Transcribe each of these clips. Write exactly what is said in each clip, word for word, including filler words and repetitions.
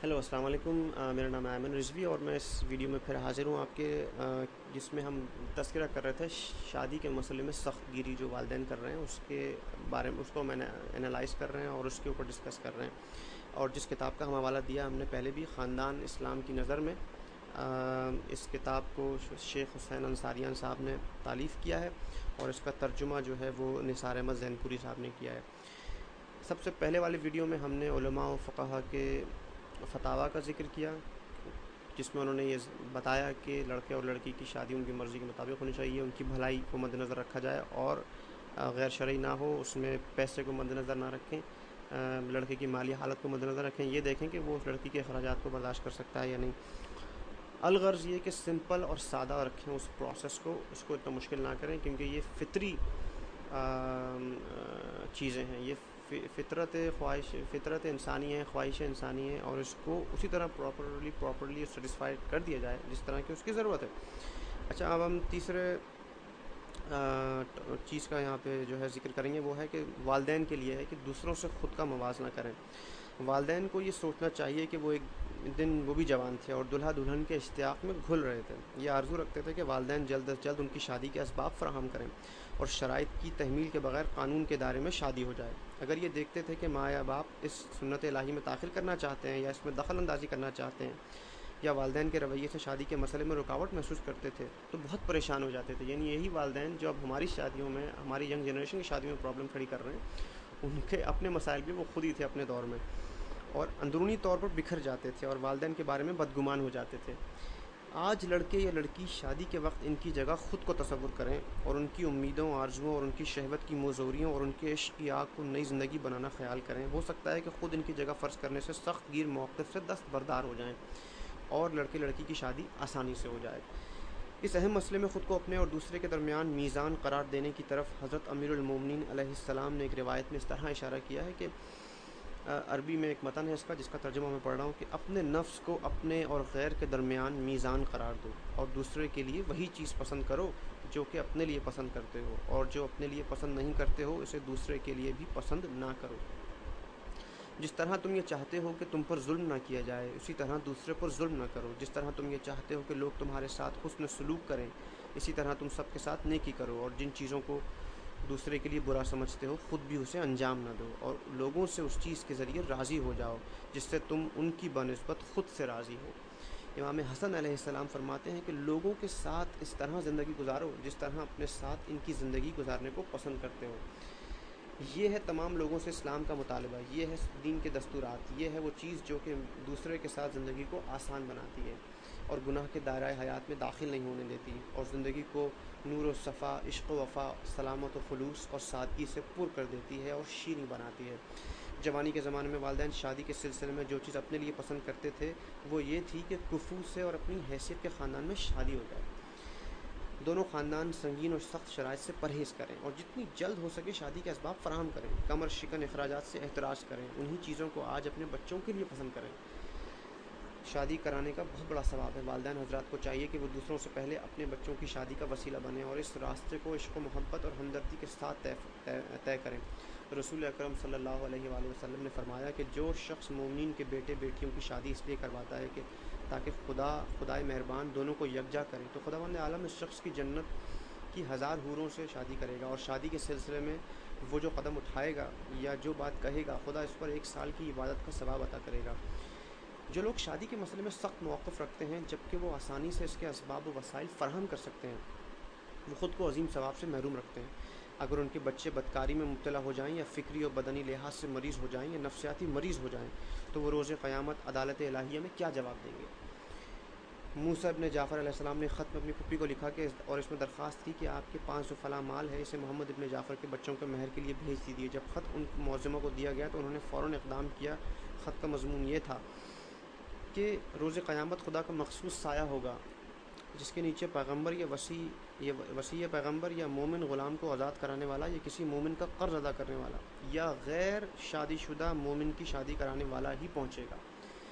Hello السلام علیکم، آ، میرا نام ہے ایمن رضوی اور میں اس ویڈیو میں پھر حاضر ہوں آپ کے آ، جس میں ہم تذکرہ کر رہے تھے شادی کے مسئلے میں سخت گیری جو والدین کر رہے ہیں اس کے بارے میں، اس کو میں نے انالائز کر رہے ہیں اور اس کے اوپر ڈسکس کر رہے ہیں، اور جس کتاب کا ہم حوالہ دیا ہم نے پہلے بھی، خاندان اسلام کی نظر میں، آ، اس کتاب کو شیخ حسین انصاریان صاحب نے تالیف کیا ہے اور اس کا ترجمہ جو ہے وہ نثار احمد زین پوری صاحب نے کیا ہے۔ سب سے پہلے والی ویڈیو میں ہم نے علماء و فقہا کے فتاویٰ کا ذکر کیا، جس میں انہوں نے یہ بتایا کہ لڑکے اور لڑکی کی شادی ان کی مرضی کے مطابق ہونی چاہیے، ان کی بھلائی کو مد نظر رکھا جائے اور غیر شرعی نہ ہو، اس میں پیسے کو مد نظر نہ رکھیں، لڑکے کی مالی حالت کو مد نظر رکھیں، یہ دیکھیں کہ وہ اس لڑکی کے اخراجات کو برداشت کر سکتا ہے یا نہیں۔ الغرض یہ کہ سمپل اور سادہ رکھیں اس پروسیس کو، اس کو اتنا مشکل نہ کریں، کیونکہ یہ فطری چیزیں ہیں، یہ فطرت خواہش فطرت انسانی ہے، خواہش انسانی ہے، اور اس کو اسی طرح پراپرلی پراپرلی سیٹسفائی کر دیا جائے جس طرح کی اس کی ضرورت ہے۔ اچھا، اب ہم تیسرے چیز کا یہاں پہ جو ہے ذکر کریں گے، وہ ہے کہ والدین کے لیے ہے کہ دوسروں سے خود کا موازنہ کریں۔ والدین کو یہ سوچنا چاہیے کہ وہ ایک دن وہ بھی جوان تھے اور دلہا دلہن کے اشتیاق میں گھل رہے تھے، یہ آرزو رکھتے تھے کہ والدین جلد از جلد ان کی شادی کے اسباب فراہم کریں اور شرائط کی تحمیل کے بغیر قانون کے دائرے میں شادی ہو جائے۔ اگر یہ دیکھتے تھے کہ ماں یا باپ اس سنت الہی میں داخل کرنا چاہتے ہیں یا اس میں دخل اندازی کرنا چاہتے ہیں یا والدین کے رویے سے شادی کے مسئلے میں رکاوٹ محسوس کرتے تھے تو بہت پریشان ہو جاتے تھے۔ یعنی یہی والدین جو اب ہماری شادیوں میں، ہماری ینگ جنریشن کی شادیوں میں پرابلم کھڑی کر رہے ہیں، ان کے اپنے مسائل بھی وہ خود ہی تھے اپنے دور میں، اور اندرونی طور پر بکھر جاتے تھے اور والدین کے بارے میں بدگمان ہو جاتے تھے۔ آج لڑکے یا لڑکی شادی کے وقت ان کی جگہ خود کو تصور کریں اور ان کی امیدوں، آرزوؤں اور ان کی شہوت کی موزوریوں اور ان کے عشق کی آگ کو نئی زندگی بنانا خیال کریں۔ ہو سکتا ہے کہ خود ان کی جگہ فرض کرنے سے سخت گیر موقف سے دستبردار ہو جائیں اور لڑکے لڑکی کی شادی آسانی سے ہو جائے۔ اس اہم مسئلے میں خود کو اپنے اور دوسرے کے درمیان میزان قرار دینے کی طرف حضرت امیر المومنین علیہ السلام نے ایک روایت میں اس طرح اشارہ کیا ہے کہ عربی میں ایک متن ہے اس کا، جس کا ترجمہ میں پڑھ رہا ہوں، کہ اپنے نفس کو اپنے اور غیر کے درمیان میزان قرار دو اور دوسرے کے لیے وہی چیز پسند کرو جو کہ اپنے لیے پسند کرتے ہو، اور جو اپنے لیے پسند نہیں کرتے ہو اسے دوسرے کے لیے بھی پسند نہ کرو۔ جس طرح تم یہ چاہتے ہو کہ تم پر ظلم نہ کیا جائے، اسی طرح دوسرے پر ظلم نہ کرو۔ جس طرح تم یہ چاہتے ہو کہ لوگ تمہارے ساتھ حسن سلوک کریں، اسی طرح تم سب کے ساتھ نیکی کرو، اور جن چیزوں کو دوسرے کے لیے برا سمجھتے ہو خود بھی اسے انجام نہ دو، اور لوگوں سے اس چیز کے ذریعے راضی ہو جاؤ جس سے تم ان کی بنسبت خود سے راضی ہو۔ امام حسن علیہ السلام فرماتے ہیں کہ لوگوں کے ساتھ اس طرح زندگی گزارو جس طرح اپنے ساتھ ان کی زندگی گزارنے کو پسند کرتے ہو۔ یہ ہے تمام لوگوں سے اسلام کا مطالبہ، یہ ہے دین کے دستورات، یہ ہے وہ چیز جو کہ دوسرے کے ساتھ زندگی کو آسان بناتی ہے اور گناہ کے دائرۂ حیات میں داخل نہیں ہونے دیتی، اور زندگی کو نور و صفا، عشق و وفا، سلامت و خلوص اور سادگی سے پر کر دیتی ہے اور شیریں بناتی ہے۔ جوانی کے زمانے میں والدین شادی کے سلسلے میں جو چیز اپنے لیے پسند کرتے تھے وہ یہ تھی کہ کفو سے اور اپنی حیثیت کے خاندان میں شادی ہو جائے۔ دونوں خاندان سنگین اور سخت شرائط سے پرہیز کریں اور جتنی جلد ہو سکے شادی کے اسباب فراہم کریں، کمر شکن اخراجات سے احتراز کریں، انہی چیزوں کو آج اپنے بچوں کے لیے پسند کریں۔ شادی کرانے کا بہت بڑا ثواب ہے، والدین حضرات کو چاہیے کہ وہ دوسروں سے پہلے اپنے بچوں کی شادی کا وسیلہ بنیں اور اس راستے کو عشق و محبت اور ہمدردی کے ساتھ طے طے کریں۔ رسول اکرم صلی اللہ علیہ وآلہ وسلم نے فرمایا کہ جو شخص مومنین کے بیٹے بیٹیوں کی شادی اس لیے کرواتا ہے کہ تاکہ خدا خدائے مہربان دونوں کو یکجا کرے، تو خداوند عالم اس شخص کی جنت کی ہزار حوروں سے شادی کرے گا، اور شادی کے سلسلے میں وہ جو قدم اٹھائے گا یا جو بات کہے گا خدا اس پر ایک سال کی عبادت کا ثواب عطا کرے گا۔ جو لوگ شادی کے مسئلے میں سخت موقف رکھتے ہیں جبکہ وہ آسانی سے اس کے اسباب و وسائل فراہم کر سکتے ہیں، وہ خود کو عظیم ثواب سے محروم رکھتے ہیں۔ اگر ان کے بچے بدکاری میں مبتلا ہو جائیں یا فکری اور بدنی لحاظ سے مریض ہو جائیں یا نفسیاتی مریض ہو جائیں تو وہ روز قیامت عدالت الہیہ میں کیا جواب دیں گے؟ موسیٰ ابن جعفر علیہ السلام نے خط میں اپنی پھوپھی کو لکھا کہ اور اس میں درخواست کی کہ آپ کے پاس جو فلاں مال ہے اسے محمد ابن جعفر کے بچوں کے مہر کے لیے بھیج دیجیے۔ جب خط ان معظمہ کو دیا گیا تو انہوں نے فوراً اقدام کیا۔ خط کا مضمون یہ تھا کہ روز قیامت خدا کا مخصوص سایہ ہوگا جس کے نیچے پیغمبر یا وصی یا وصی پیغمبر یا مومن غلام کو آزاد کرانے والا یا کسی مومن کا قرض ادا کرنے والا یا غیر شادی شدہ مومن کی شادی کرانے والا ہی پہنچے گا۔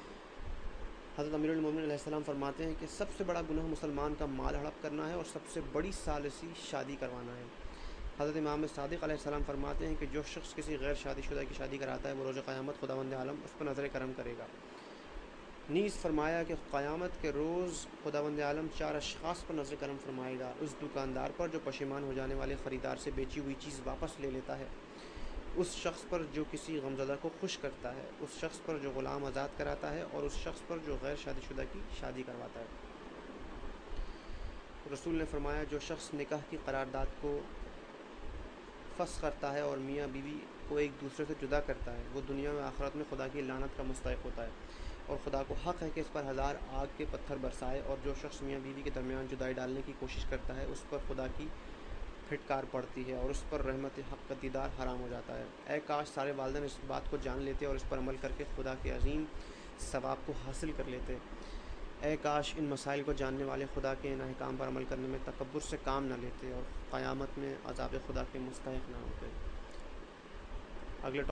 حضرت امیر المومنین علیہ السلام فرماتے ہیں کہ سب سے بڑا گناہ مسلمان کا مال ہڑپ کرنا ہے اور سب سے بڑی ثالثی شادی کروانا ہے۔ حضرت امام صادق علیہ السلام فرماتے ہیں کہ جو شخص کسی غیر شادی شدہ کی شادی کراتا ہے وہ روز قیامت خداوند عالم اس پر نظر کرم کرے گا۔ نیز فرمایا کہ قیامت کے روز خداوند عالم چار اشخاص پر نظر کرم فرمائے گا، اس دکاندار پر جو پشیمان ہو جانے والے خریدار سے بیچی ہوئی چیز واپس لے لیتا ہے، اس شخص پر جو کسی غمزدہ کو خوش کرتا ہے، اس شخص پر جو غلام آزاد کراتا ہے، اور اس شخص پر جو غیر شادی شدہ کی شادی کرواتا ہے۔ رسول نے فرمایا جو شخص نکاح کی قرارداد کو فسخ کرتا ہے اور میاں بیوی کو ایک دوسرے سے جدا کرتا ہے، وہ دنیا میں آخرت میں خدا کی لعنت کا مستحق ہوتا ہے، اور خدا کو حق ہے کہ اس پر ہزار آگ کے پتھر برسائے، اور جو شخص میاں بیوی کے درمیان جدائی ڈالنے کی کوشش کرتا ہے اس پر خدا کی پھٹکار پڑتی ہے اور اس پر رحمت حق کا دیدار حرام ہو جاتا ہے۔ اے کاش سارے والدین اس بات کو جان لیتے اور اس پر عمل کر کے خدا کے عظیم ثواب کو حاصل کر لیتے۔ اے کاش ان مسائل کو جاننے والے خدا کے ان احکام پر عمل کرنے میں تکبر سے کام نہ لیتے اور قیامت میں عذاب خدا کے مستحق نہ ہوتے۔ اگلے